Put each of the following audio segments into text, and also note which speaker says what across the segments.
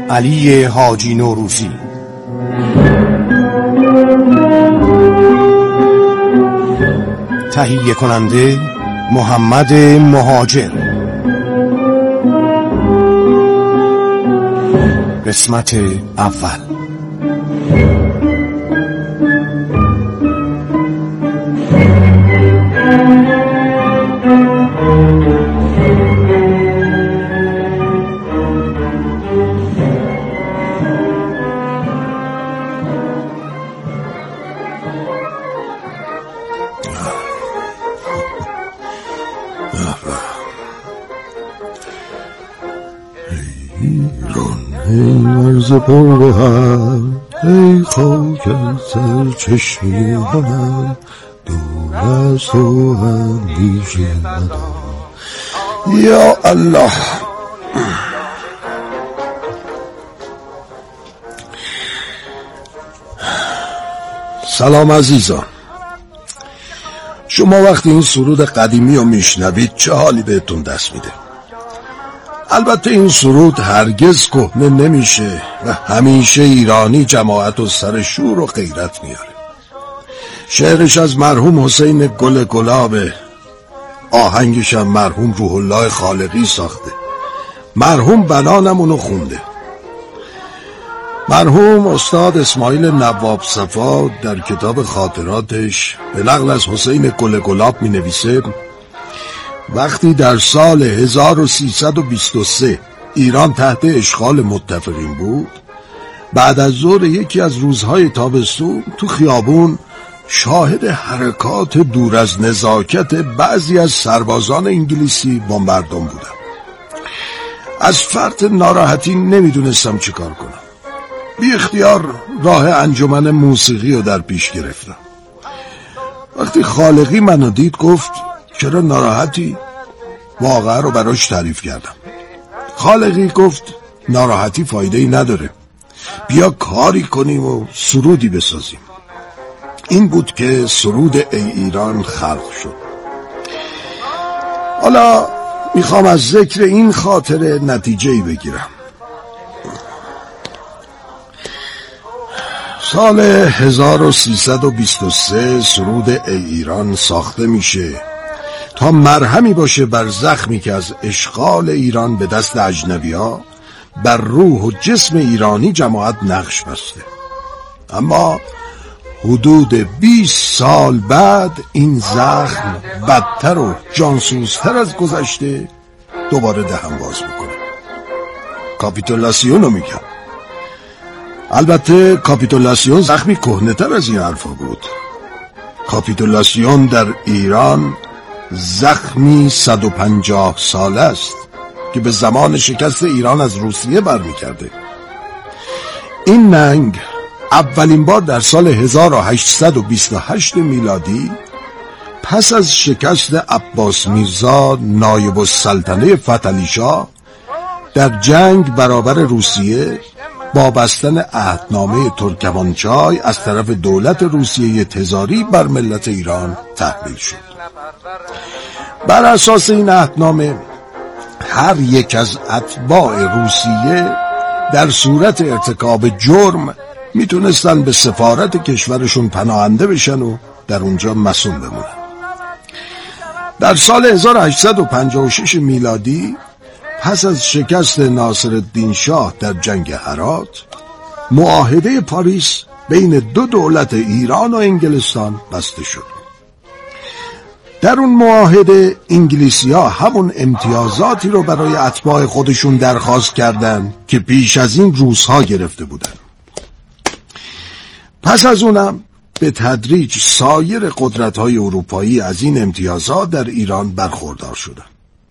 Speaker 1: علی حاجی نوروزی. تهیه کننده محمد مهاجر. قسمت اول.
Speaker 2: مرز پرگوهر ای خاک سر چشمی من، دور از تو اندیشه ندارم. یا الله. سلام عزیزان. شما وقتی این سرود قدیمی رو میشنوید چه حالی بهتون دست میده؟ البته این سرود هرگز کهنه نمیشه و همیشه ایرانی جماعت و سر شور و غیرت میاره. شعرش از مرحوم حسین گل گلابه، آهنگش هم مرحوم روح الله خالقی ساخته، مرحوم بنانم اونو خونده. مرحوم استاد اسماعیل نواب صفا در کتاب خاطراتش به نقل از حسین گل گلاب می نویسه وقتی در سال 1323 ایران تحت اشغال متفقین بود، بعد از ظهر یکی از روزهای تابستون تو خیابون شاهد حرکات دور از نزاکت بعضی از سربازان انگلیسی با مردم بودم. از فرط ناراحتی نمیدونستم چه کار کنم. بی اختیار راه انجمن موسیقی رو در پیش گرفتم. وقتی خالقی منو دید گفت چرا ناراحتی؟ واقعه رو براش تعریف کردم. خالقی گفت ناراحتی فایده‌ای نداره، بیا کاری کنیم و سرودی بسازیم. این بود که سرود ای ایران خلق شد. حالا میخوام از ذکر این خاطره نتیجه‌ای بگیرم. سال 1323 سرود ای ایران ساخته میشه تا مرهمی باشه بر زخمی که از اشغال ایران به دست اجنبی‌ها بر روح و جسم ایرانی جماعت نقش بسته. اما حدود 20 سال بعد این زخم بدتر و جانسوزتر از گذشته دوباره دهن باز میکنه. کاپیتولاسیون رو میگم. البته کاپیتولاسیون زخمی کهنه‌تر از این حرفا بود. کاپیتولاسیون در ایران زخمی 150 ساله است که به زمان شکست ایران از روسیه برمیگرده. این ننگ اولین بار در سال 1828 میلادی پس از شکست عباس میرزا نایب السلطنه فتحعلی شاه در جنگ برابر روسیه با بستن عهدنامه ترکمانچای از طرف دولت روسیه تزاری بر ملت ایران تحمیل شد. بر اساس این عهدنامه هر یک از اتباع روسیه در صورت ارتکاب جرم میتونستن به سفارت کشورشون پناهنده بشن و در اونجا مصون بمونن. در سال 1856 میلادی پس از شکست ناصرالدین شاه در جنگ هرات، معاهده پاریس بین دو دولت ایران و انگلستان بسته شد. در اون معاهده انگلیسی‌ها همون امتیازاتی رو برای اتباع خودشون درخواست کردند که پیش از این روس‌ها گرفته بودند. پس از اونم به تدریج سایر قدرت‌های اروپایی از این امتیازات در ایران برخوردار شدند.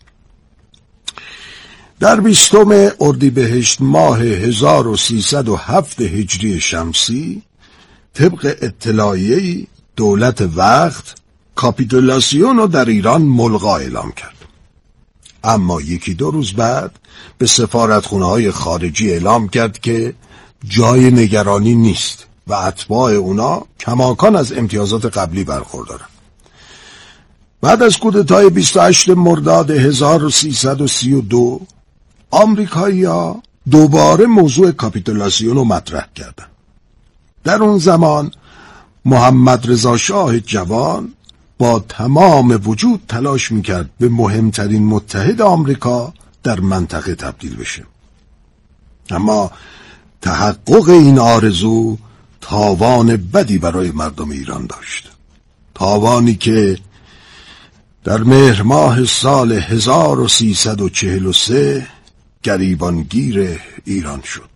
Speaker 2: در 20 اردیبهشت ماه 1307 هجری شمسی طبق اطلاعیه‌ای دولت وقت کاپیتولاسیون رو در ایران ملغا اعلام کرد. اما یکی دو روز بعد به سفارتخونه‌های خارجی اعلام کرد که جای نگرانی نیست و اتباع اونا کماکان از امتیازات قبلی برخوردارن. بعد از کودتای 28 مرداد 1332 آمریکایی‌ها دوباره موضوع کاپیتولاسیون رو مطرح کردن. در اون زمان محمد رضا شاه جوان با تمام وجود تلاش میکرد به مهمترین متحد آمریکا در منطقه تبدیل بشه، اما تحقق این آرزو تاوان بدی برای مردم ایران داشت، تاوانی که در مهر ماه سال 1343 گریبانگیر ایران شد.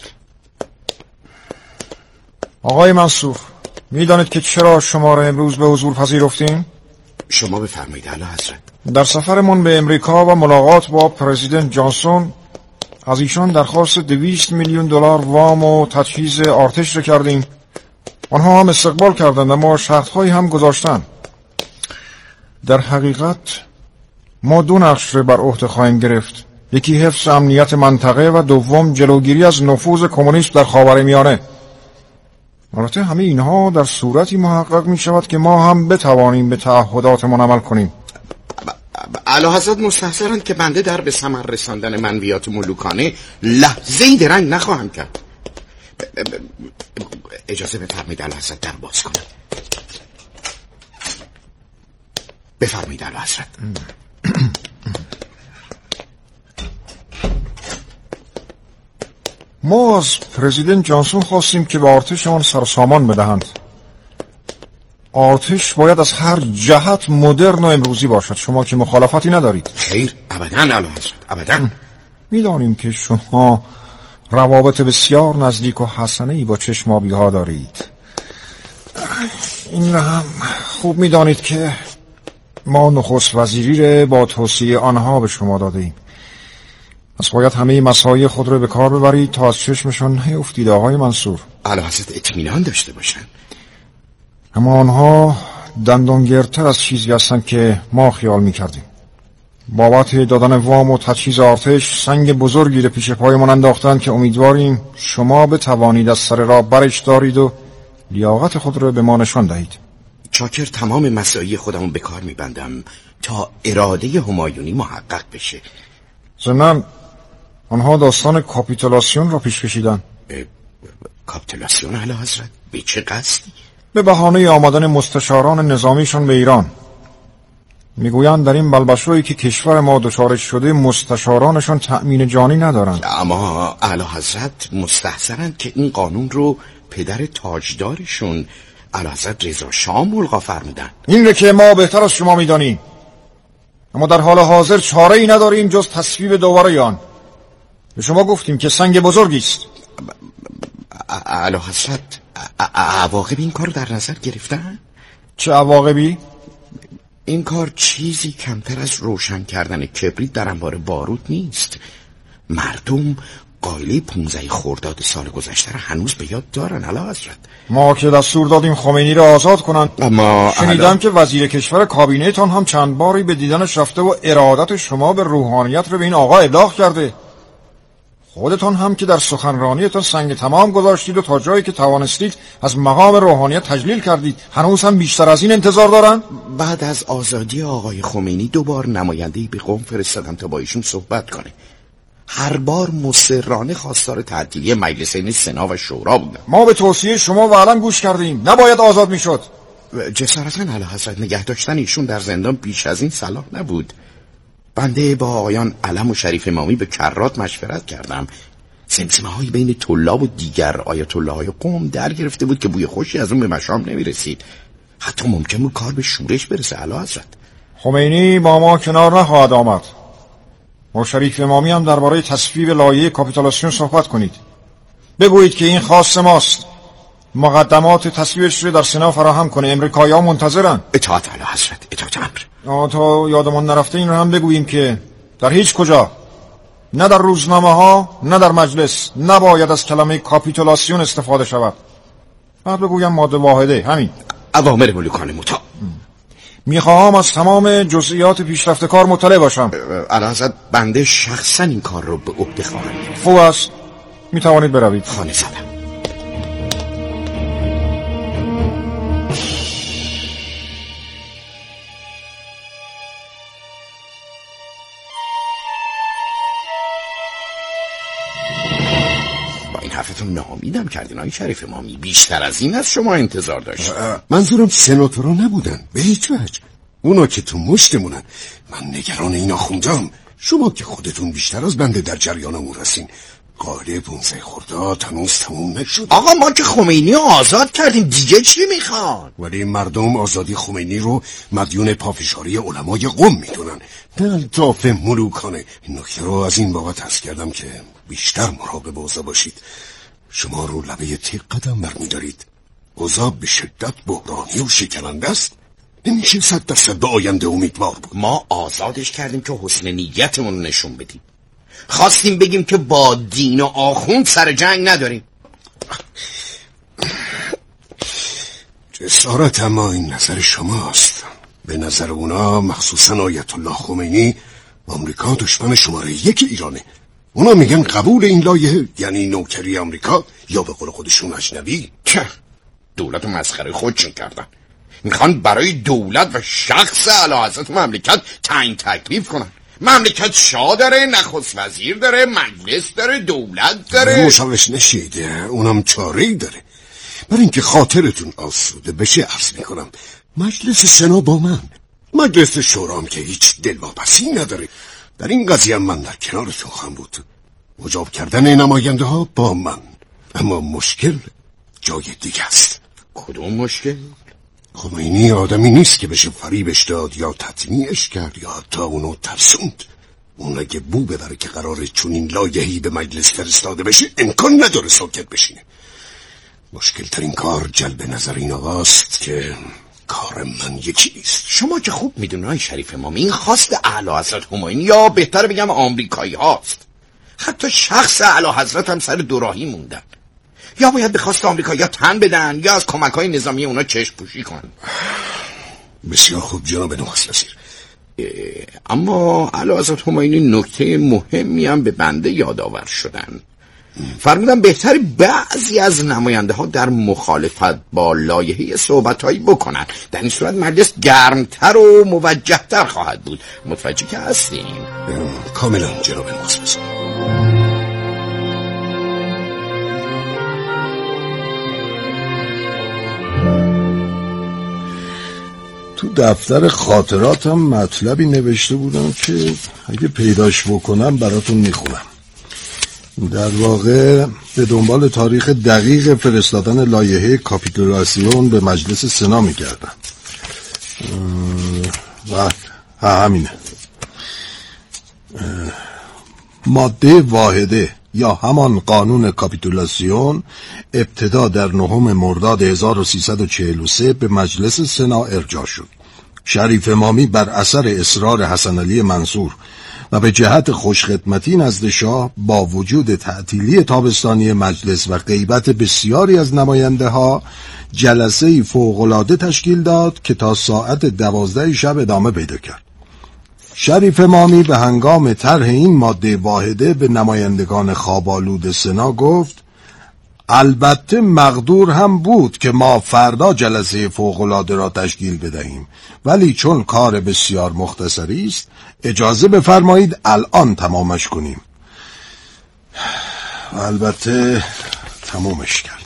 Speaker 3: آقای منصور، میدانید که چرا شما را امروز به حضور پذیرفتیم؟
Speaker 4: شما بفرمایید اعلی حضرت.
Speaker 3: در سفرمون به امریکا و ملاقات با پرزیدنت جانسون از ایشان درخواست 200 میلیون دلار وام و تجهیز ارتش را کردیم. آنها هم استقبال کردند، اما شرطهایی هم گذاشتند. در حقیقت ما 2 نقش را بر عهده خواهیم گرفت، یکی حفظ امنیت منطقه و دوم جلوگیری از نفوذ کمونیسم در خاورمیانه. البته همه اینها در صورتی محقق می شود که ما هم بتوانیم به تعهداتمان عمل کنیم.
Speaker 4: اعلی حضرت مستحضرند که بنده در به ثمر رساندن منویات ملوکانه لحظه‌ای درنگ نخواهم کرد. اجازه بفرمایید اعلی حضرت در باز کنم. بفرمایید اعلی حضرت.
Speaker 3: ما از پرزیدنت جانسون خواستیم که به ارتشمان سرسامان بدهند. ارتش باید از هر جهت مدرن و امروزی باشد. شما که مخالفتی ندارید؟
Speaker 4: خیر، ابداً اعلی حضرت، ابداً.
Speaker 3: میدانیم که شما روابط بسیار نزدیک و حسنه‌ای با چشمابی‌ها دارید. این را هم خوب میدانید که ما نخست وزیری را با توصیه آنها به شما داده ایم. پس باید همه مساعی خود را به کار ببرید تا از چشمشان نیفتید آقای منصور.
Speaker 4: اعلی حضرت اطمینان داشته باشن.
Speaker 3: اما آنها دندانگیرتر از چیزی هستند که ما خیال میکردیم. بابت دادن وام و تجهیز ارتش سنگ بزرگی را پیش پایمان انداختند که امیدواریم شما بتوانید از سر راه برش دارید و لیاقت خود را به ما نشان دهید.
Speaker 4: چاکر، تمام مساعی خودمون به کار میبندم تا اراده همایونی محقق بشه.
Speaker 3: ضمناً آنها داستان کاپیتولاسیون را پیش کشیدند.
Speaker 4: کاپیتولاسیون اعلی حضرت؟ به چه قصدی؟
Speaker 3: به بهانه آمدن مستشاران نظامیشان به ایران. میگویند در این بلبشویی که کشور ما دچارش شده مستشارانشان تأمین جانی ندارند.
Speaker 4: اما اعلی حضرت مستحضرند که این قانون رو پدر تاجدارشون اعلی حضرت رضا شاه ملغا فرمودن.
Speaker 3: این را که ما بهتر از شما میدانیم، اما در حال حاضر چاره ای نداریم جز تصویب دوباره آن. به شما گفتیم که سنگ بزرگی است.
Speaker 4: اعلی حضرت عواقب این کار رو در نظر گرفتن؟
Speaker 3: چه عواقبی؟
Speaker 4: این کار چیزی کمتر از روشن کردن کبریت در انبار بارود نیست. مردم قائله 15 خرداد سال گذشته را هنوز به یاد دارن اعلی حضرت.
Speaker 3: ما که دستور دادیم خمینی را آزاد کنند،
Speaker 4: اما
Speaker 3: شنیدم که وزیر کشور کابینه‌تان هم چند باری به دیدنش رفته و ارادت شما به روحانیت را به این آقا ابلاغ کرده. خودتان هم که در سخنرانیتان سنگ تمام گذاشتید و تا جایی که توانستید از مقام روحانیت تجلیل کردید. هنوز هم بیشتر از این انتظار دارن؟
Speaker 4: بعد از آزادی آقای خمینی 2 بار نماینده‌ای به قم فرستادم تا با ایشون صحبت کنه. هر بار مصرانه خواستار تعطیلی مجلسین سنا و شورا بودن.
Speaker 3: ما به توصیه شما و علم گوش کردیم. نباید آزاد میشد.
Speaker 4: جسارتاً اعلی حضرت نگه داشتن ایشون در زندان بیش از این صلاح نبود. بنده با آقایان علم و شریف امامی به کرات مشورت کردم. زمزمه هایی بین طلاب و دیگر آیت الله های قم در گرفته بود که بوی خوشی از اون به مشام نمیرسید. حتی ممکن بود کار به شورش برسه اعلی حضرت.
Speaker 3: خمینی با ما کنار نخواهد آمد. با شریف امامی هم درباره تصویب لایحه کاپیتولاسیون صحبت کنید. بگویید که این خاص ماست. مقدمات تصویبش رو در سنا فراهم کنه. امریکایی‌ها منتظرن.
Speaker 4: اطاعت اعلی حضرت، اطاعت امر.
Speaker 3: تا یادمان نرفته این رو هم بگوییم که در هیچ کجا، نه در روزنامه ها نه در مجلس، نباید از کلمه کاپیتولاسیون استفاده شود. بعد بگویم ماده واحده. همین.
Speaker 4: اوامر ملوکانه مطاع.
Speaker 3: میخواهم از تمام جزئیات پیشرفت کار مطلع باشم.
Speaker 4: اعلی حضرت بنده شخصا این کار رو به عهده خواهم گرفت.
Speaker 3: خوب است، میتوانید بروید.
Speaker 4: خانه زدم. با این حرفتون ناامیدم کردین آقای شریف امامی. بیشتر از این از شما انتظار داشت.
Speaker 2: منظورم سناتورا نبودن به هیچ وجه. اونا که تو مشتمونن. من نگران اینا خوندم. شما که خودتون بیشتر از بنده در جریان امور هستین. قاعده 15 خرداد هنوز تموم نشد.
Speaker 4: آقا ما که خمینی رو آزاد کردیم، دیگه چی میخوان؟
Speaker 2: ولی مردم آزادی خمینی رو مدیون پافشاری علمای قم میدونن، نه الطاف ملوکانه. این نکته رو از این بابت حس کردم که بیشتر مراقب اوضاع باشید. شما رو لبه تیغ قدم برمیدارید. اوضاع به شدت بحرانی و شکننده است. نمیشه 100% به آینده امیدوار بود.
Speaker 4: ما آزادش کردیم که حسن نیتمون نشون بدیم. خواستیم بگیم که با دین و آخوند سر جنگ نداریم.
Speaker 2: جسارت اما این نظر شماست. به نظر اونا مخصوصا آیت الله خمینی آمریکا دشمن شماره 1 ایرانه. اونا میگن قبول این لایحه یعنی نوکری آمریکا یا به قول خودشون اجنبی.
Speaker 4: دولت و مسخره خودشون کردن. میخوان برای دولت و شخص اعلیحضرت مملکت تعیین تکلیف کنن. مملکت شاه داره، نخست وزیر داره، مجلس داره، دولت داره.
Speaker 2: مشاوش نشیده، اونم چاره‌ای داره. برای اینکه خاطرتون آسوده بشه عرض میکنم مجلس سنا با من، مجلس شورام که هیچ دلواپسی نداره. در این قضیه من در کنارتون خواهم بود. مجاب کردن نماینده ها با من. اما مشکل جای دیگه است.
Speaker 4: کدوم مشکل؟
Speaker 2: خمینی آدمی نیست که بشه فریبش داد یا تطمیعش کرد یا حتی اونو ترسوند. اون اگه بو ببره که قراره چون این لایحه‌ای به مجلس فرستاده بشه امکان نداره ساکت بشینه. مشکل ترین کار جلب نظر این آقاست که کار من یکی نیست.
Speaker 4: شما که خوب میدونی آقای شریف امامی این خواست اعلیحضرت خمینی یا بهتر بگم آمریکایی هاست. حتی شخص اعلیحضرت هم سر دوراهی موندن. یا باید به خواست آمریکایی ها تن بدن یا از کمک‌های نظامی اونا چشم پوشی کنن.
Speaker 2: بسیار خوب جناب نخست وزیر.
Speaker 4: اما اعلیحضرت خمینی نکته مهمی هم به بنده یادآور شدن. فرمودن بهتر بعضی از نماینده ها در مخالفت با لایحه صحبت‌هایی بکنن. در این صورت مجلس گرمتر و موجه‌تر خواهد بود. متوجه که هستیم؟
Speaker 2: کاملا جناب نخست وزیر. تو دفتر خاطراتم مطلبی نوشته بودم که اگه پیداش بکنم براتون میخونم. در واقع به دنبال تاریخ دقیق فرستادن لایحه کاپیتولاسیون به مجلس سنا میکردم و همینه. ماده واحده یا همان قانون کاپیتولاسیون ابتدا در 9 مرداد 1343 به مجلس سنا ارجاع شد. شریف امامی بر اثر اصرار حسن علی منصور و به جهت خوشخدمتی نزد شاه با وجود تعطیلی تابستانی مجلس و غیبت بسیاری از نماینده ها جلسه‌ای فوق‌العاده تشکیل داد که تا ساعت 12 شب ادامه پیدا کرد. شریف امامی به هنگام طرح این ماده واحده به نمایندگان خواب‌آلود سنا گفت البته مقدور هم بود که ما فردا جلسه فوق‌العاده را تشکیل بدهیم، ولی چون کار بسیار مختصری است اجازه بفرمایید الان تمامش کنیم. البته تمامش کرد.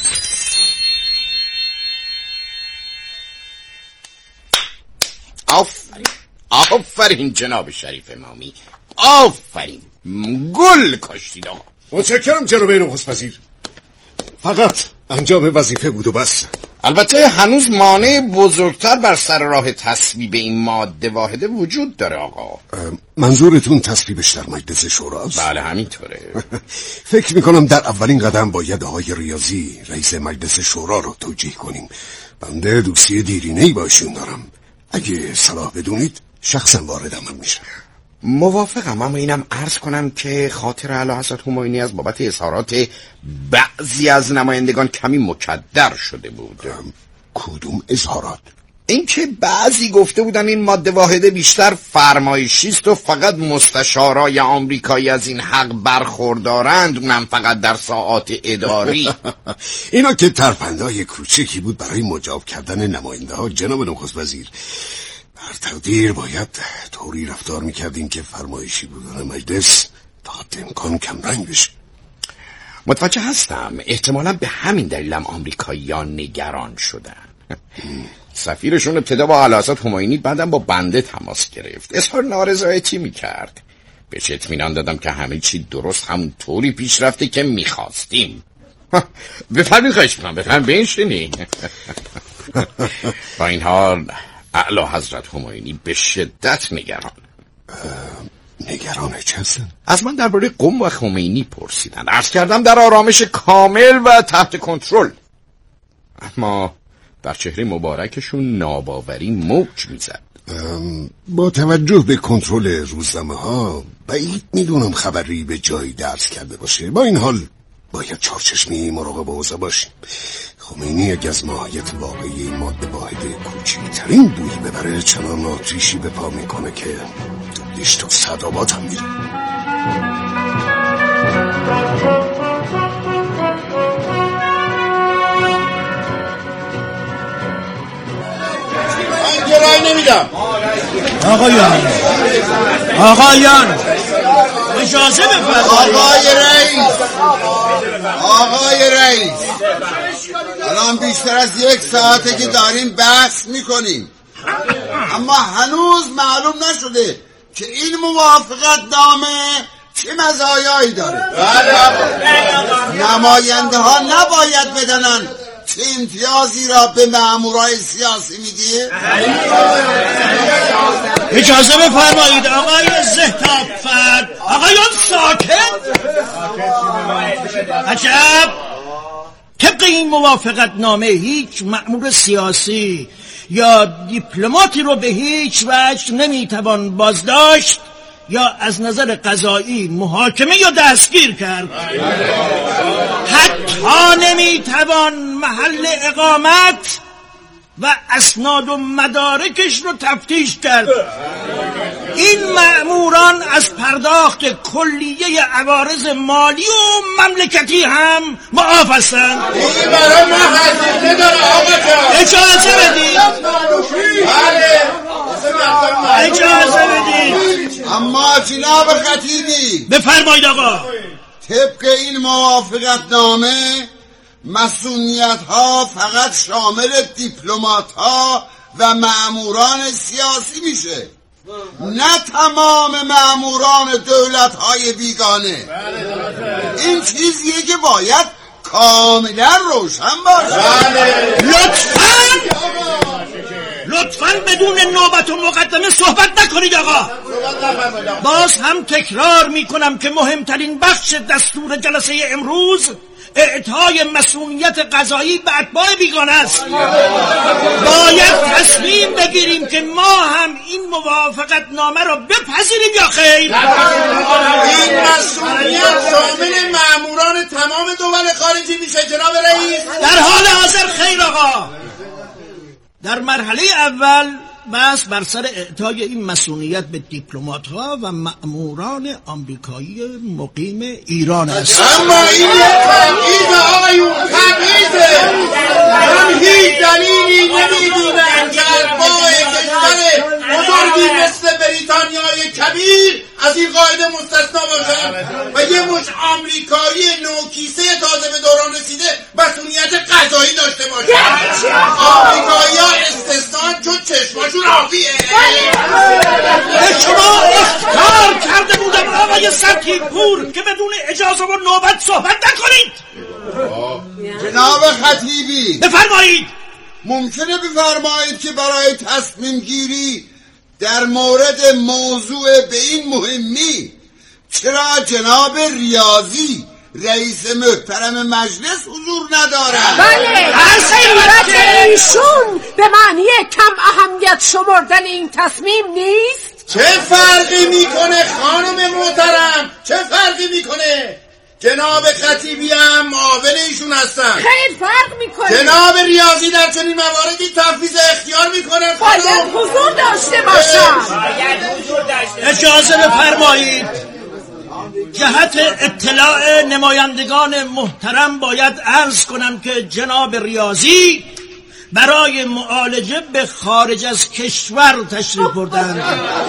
Speaker 4: آفرین جناب شریف امامی، آفرین، گل کاشتید آقا.
Speaker 2: متشکرم جناب نخست وزیر. فقط انجام وظیفه بود و بس.
Speaker 4: البته هنوز مانع بزرگتر بر سر راه تصویب این ماده واحده وجود داره آقا.
Speaker 2: منظورتون تصویبش در مجلس شوراست؟
Speaker 4: بله همینطوره.
Speaker 2: فکر میکنم در اولین قدم باید آقای ریاضی رئیس مجلس شورا رو توجیه کنیم. بنده دوستی دیرینه‌ای باشون دارم. اگه صلاح بدونید شخصا وارد عمل میشم.
Speaker 4: موافقم، اما اینم عرض کنم که خاطر اعلیحضرت خمینی از بابت اظهارات بعضی از نمایندگان کمی مکدر شده بود.
Speaker 2: کدوم اظهارات؟
Speaker 4: اینکه بعضی گفته بودن این ماده واحده بیشتر فرمایشی است و فقط مستشارای آمریکایی از این حق برخوردارند، اونم فقط در ساعات اداری.
Speaker 2: اینا که ترفندهای کوچکی بود برای مجاب کردن نماینده ها جناب نخست وزیر. بر تقدیر باید طوری رفتار میکردیم که فرمایشی بودن مجلس تا حد امکان کم رنگ بشه.
Speaker 4: متوجه هستم. احتمالا به همین دلیلم آمریکاییان نگران شدن. سفیرشون ابتدا با اعلیحضرت همایونی، بعدم با بنده تماس گرفت. اظهار نارضایتی میکرد. بهش اطمینان دادم که همه چی درست همون طوری پیش رفته که میخواستیم. بفرمین خواهش میکنم، بفرمین بنشینی. با این حال اعلیحضرت همایونی به شدت نگران.
Speaker 2: نگران چه هستن؟
Speaker 4: از من درباره قم و خمینی پرسیدن. عرض کردم در آرامش کامل و تحت کنترل، اما در چهره مبارکشون ناباوری موج میزد.
Speaker 2: با توجه به کنترل روزنامه ها بعید میدونم خبری به جایی درز کرده باشه. با این حال باید چارچشمی مراقب اوضاع باشیم. خمینی اگه از ماهیت واقعی این ماده واحد کوچکترین بویی ببره چنان آتیشی به پا میکنه که دوبلیش تا صدابات هم میره.
Speaker 5: من گرای نمیدم.
Speaker 6: آقایان اجازه بفرمایید.
Speaker 5: آقای رئیس الان بیشتر از 1 ساعته که داریم بحث میکنیم، اما هنوز معلوم نشده که این موافقت نامه چه مزایایی داره. نماینده ها نباید بدانن چه امتیازی را به مامورای سیاسی میدی؟
Speaker 6: اجازه بفرمایید آقای زهتاب‌فر. آقایان ساکت. عجب. طبق این موافقت نامه هیچ مأمور سیاسی یا دیپلماتی رو به هیچ وجه نمیتوان بازداشت یا از نظر قضایی محاکمه یا دستگیر کرد. حتی نمیتوان محل اقامت و اسناد و مدارکش رو تفتیش کرد. این مأموران از پرداخت کلیه عوارض مالی و مملکتی هم معاف هستند.
Speaker 5: این برای ما حضیفه داره آقا جان.
Speaker 6: اجازه بدید. اجازه بدید.
Speaker 5: اما جناب خطیبی
Speaker 6: بفرمایید آقا.
Speaker 5: طبق این موافقت نامه مسئولیت ها فقط شامل دیپلمات ها و مأموران سیاسی میشه، نه تمام مأموران دولت های بیگانه. این چیزیه که باید کاملا روشن باشه.
Speaker 6: لطفاً بدون نوبت و مقدمه صحبت نکنید آقا. باز هم تکرار میکنم که مهمترین بخش دستور جلسه امروز اعطای مسئولیت قضایی به اتباع بیگانه است. باید تصمیم بگیریم که ما هم این موافقت نامه را بپذیریم یا خیر.
Speaker 5: این مسئولیت شامل مأموران تمام دول خارجی میشه جناب رئیس.
Speaker 6: در حال حاضر خیر آقا. در مرحله اول بس بر سر اعطای این مسئولیت به دیپلمات‌ها و مأموران آمریکایی مقیم ایران است.
Speaker 5: اما این تبعیض آقایون، تبعیضه. من هیچ دلیلی نمیدونم که اتباع کشور بزرگی مثل بریتانیای کبیر از این قاعده مستثنا باشن و یه مش آمریکایی نوکیسه تازه به دوران رسیده مسئولیت قضایی داشته باشن. آمریکایی‌ها استثنا چون چشماشون آبیه.
Speaker 6: به شما اخطار کرده بودم آقای سرکی پور که بدون اجازه و نوبت صحبت نکنید.
Speaker 5: جناب خطیبی
Speaker 6: بفرمایید.
Speaker 5: ممکنه بفرمایید که برای تصمیم گیری در مورد موضوع به این مهمی چرا جناب ریاضی رئیس محترم مجلس حضور ندارند؟
Speaker 7: بله، غیبت ایشون به معنی کم اهمیت شمردن این تصمیم نیست.
Speaker 5: چه فرقی میکنه خانم محترم؟ چه فرقی میکنه؟ جناب خطیبی هم معاون ایشون هستن.
Speaker 7: خیلی فرق میکنه.
Speaker 5: جناب ریاضی در چنین مواردی تفویض اختیار میکنه.
Speaker 7: باید حضور داشته باشن.
Speaker 6: اجازه بفرمایید. جهت اطلاع نمایندگان محترم باید عرض کنم که جناب ریاضی برای معالجه به خارج از کشور تشریف بردند.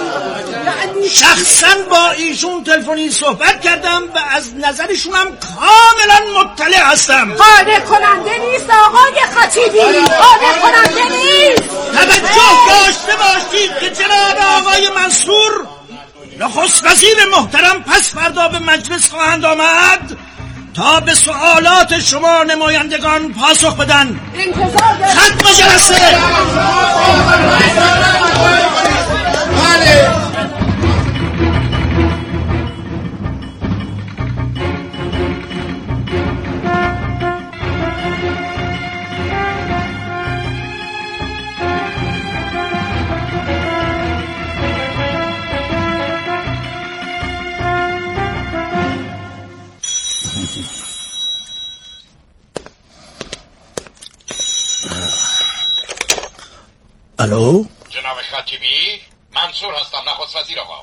Speaker 6: شخصا با ایشون تلفنی صحبت کردم و از نظرشونم کاملا مطلع هستم.
Speaker 7: قانع کننده نیست آقای خطیبی، قانع کننده نیست.
Speaker 6: توجه داشته باشید که جناب آقای منصور نخست وزیر محترم پس فردا به مجلس خواهند آمد تا به سوالات شما نمایندگان پاسخ بدن. ختم جلسه.
Speaker 5: بله.
Speaker 2: الو
Speaker 4: جناب خطیبی، منصور هستم، نخست وزیر آقا.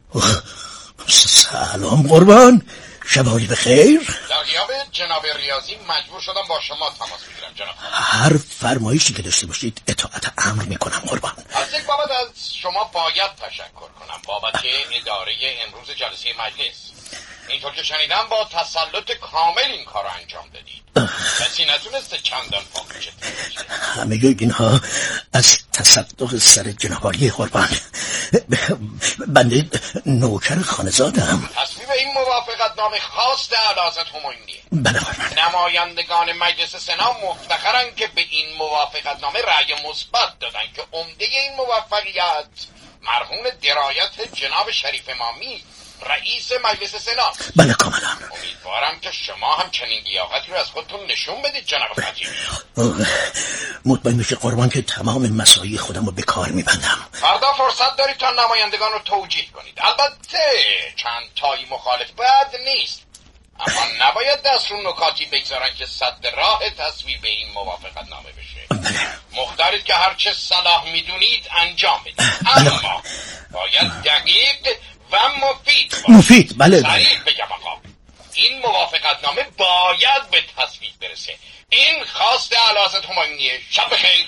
Speaker 2: سلام قربان، شبانی بخیر.
Speaker 4: در غیاب جناب ریاضی مجبور شدم با شما تماس بگیرم جناب.
Speaker 2: هر فرمایشی که داشته باشید اطاعت امر میکنم قربان.
Speaker 4: از یک بابت از شما باید تشکر کنم بابت اداره امروز جلسه مجلس. اینطور که شنیدم با تسلط کامل این کار رو انجام دادید. کسی نتونسته چندان فاقیشت بشه.
Speaker 2: همه اینها از تصدق سر جنابالی قربان. بنده نوکر خانزادم.
Speaker 4: تصویب این موافقت نامه خاص اعلیحضرت همایونیه.
Speaker 2: بله قربان.
Speaker 4: نمایندگان مجلس سنا مفتخرن که به این موافقت نامه رأی مثبت دادن که عمده این موفقیت مرهون درایت جناب شریف امامی رئیس مجلس سنا.
Speaker 2: بله کاملا.
Speaker 4: امیدوارم که شما هم چنین لیاقتی رو از خودتون نشون بدید جناب خطیبی.
Speaker 2: مطمئن بشه قربان که تمام مساعی خودم رو به کار میبندم.
Speaker 4: فردا فرصت دارید تا نمایندگان رو توجیه کنید. البته چند تایی مخالف بد نیست، اما نباید دست رو نکاتی بگذارن که صد راه تصویب این موافقت نامه بشه. مختارید که هرچه صلاح میدونید انجام بدید، اما باید دقیق و مفید
Speaker 2: بله.
Speaker 4: صریح بگم آقا، این موافقت نامه باید به تصویب برسه. این خواست اعلیحضرت همایونیه. شب بخیر.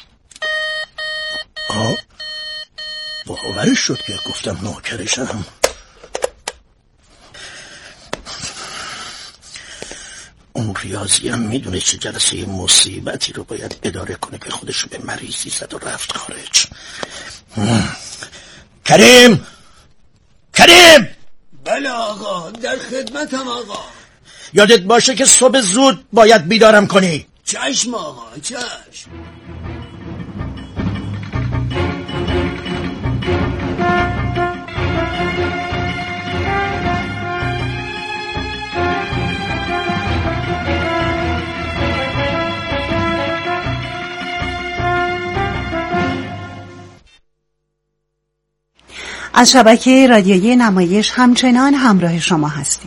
Speaker 2: باورش شد که گفتم نوکرشم. اون ریاضی هم میدونه چه جلسه مصیبتی رو باید اداره کنه که خودش به مریضی زد و رفت خارج. کریم.
Speaker 8: بله آقا، در خدمتم آقا.
Speaker 2: یادت باشه که صبح زود باید بیدارم کنی.
Speaker 8: چشم آقا، چشم.
Speaker 9: از شبکه رادیویی نمایش همچنان همراه شما هستیم.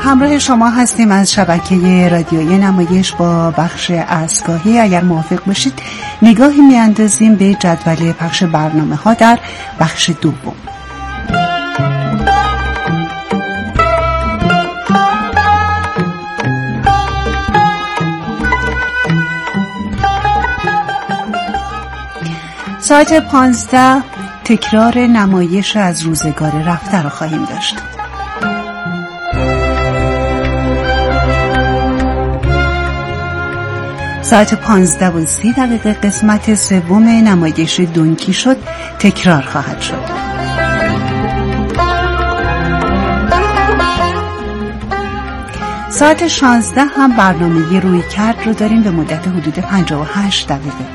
Speaker 9: همراه شما هستیم از شبکه رادیویی نمایش با بخش عصرگاهی. اگر موافق باشید نگاهی میاندازیم به جدول پخش برنامه ها در بخش دوم. ساعت 15 تکرار نمایش از روزگار رفته را خواهیم داشت. ساعت 15:30 قسمت سوم نمایش دونکیشوت تکرار خواهد شد. ساعت 16 هم برنامه رویکرد رو داریم به مدت حدود 58 دقیقه.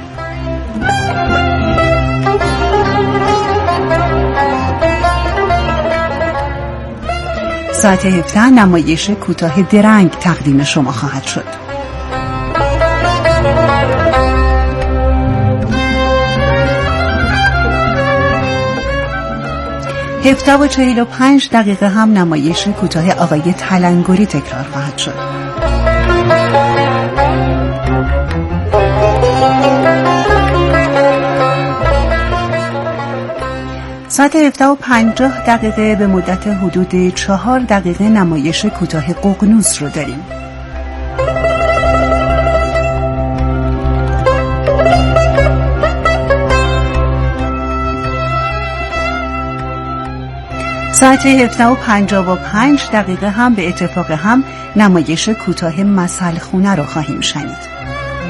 Speaker 9: ساعت 17 نمایش کوتاه درنگ تقدیم شما خواهد شد. هفته و 45 دقیقه هم نمایش کوتاه آقای تلنگری تکرار خواهد شد. ساعت 17:50 به مدت حدود 4 دقیقه نمایش کوتاه ققنوس رو داریم. ساعت 17:55 هم به اتفاق هم نمایش کوتاه مثل خونه رو خواهیم شنید.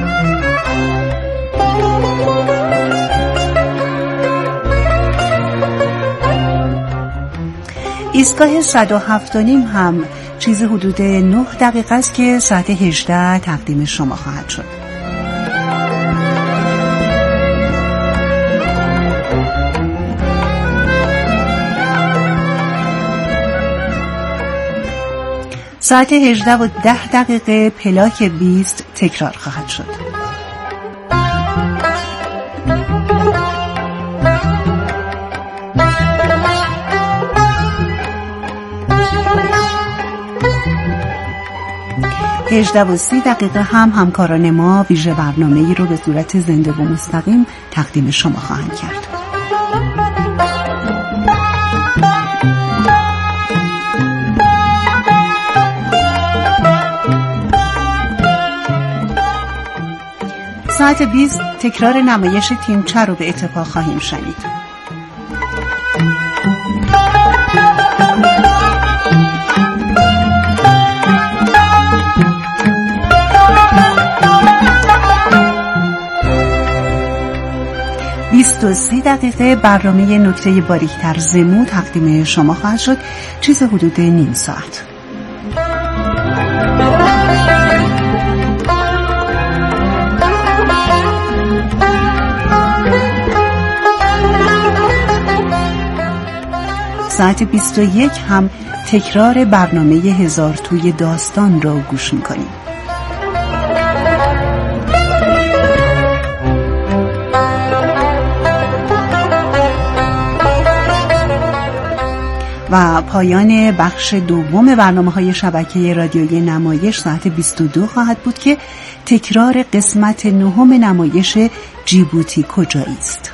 Speaker 9: ایستگاه 107.5 هم چیز حدود 9 دقیقه است که ساعت 18 تقدیم شما خواهد شد. ساعت 18:10 پلاک 20 تکرار خواهد شد. هجده و 30 هم همکاران ما ویژه برنامه‌ای رو به صورت زنده و مستقیم تقدیم شما خواهند کرد. ساعت 20 تکرار نمایش تیمچه رو به اتفاق خواهیم شنید. و 30 برنامه نکته باریکتر زمو تقدیم شما خواهد شد، چیز حدود نیم ساعت. ساعت 21 هم تکرار برنامه هزار توی داستان را گوش می‌کنیم. و پایان بخش دوم برنامه‌های شبکه رادیویی نمایش ساعت 22 خواهد بود که تکرار قسمت نهم نمایش جیبوتی کجایی است.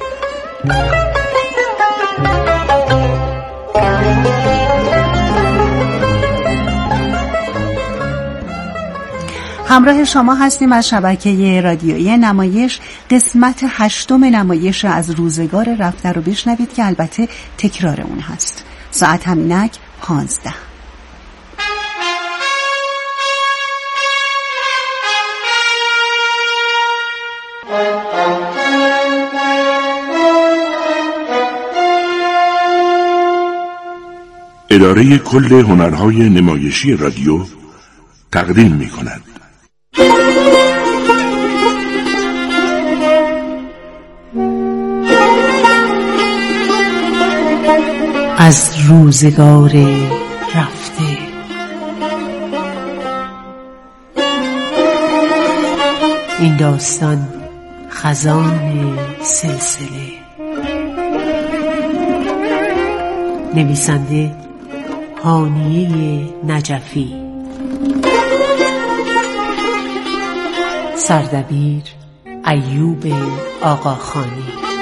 Speaker 9: همراه شما هستیم از شبکه رادیویی نمایش. قسمت 8 نمایش از روزگار رفته رو بشنوید که البته تکرار اون هست. ساعت همینک 15.
Speaker 10: اداره کل هنرهای نمایشی رادیو تقدیم می کند.
Speaker 11: از روزگار رفته. این داستان خزان سلسله. نویسنده هانیه نجفی. سردبیر ایوب آقاخانی.